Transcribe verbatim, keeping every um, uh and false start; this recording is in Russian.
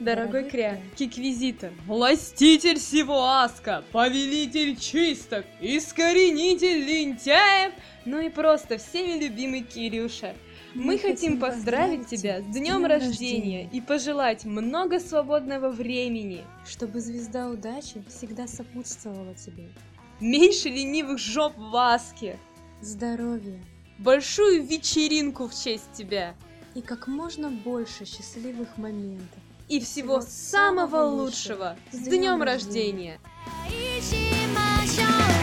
Дорогой Кря, Киквизитор, властитель всего Аска, повелитель чисток, искоренитель лентяев, ну и просто всеми любимый Кирюша. Мы, Мы хотим поздравить тебя с днем рождения и пожелать много свободного времени, чтобы звезда удачи всегда сопутствовала тебе. Меньше ленивых жоп в Аске, здоровья, большую вечеринку в честь тебя и как можно больше счастливых моментов. И всего, всего самого лучшего! С днем рождения! рождения.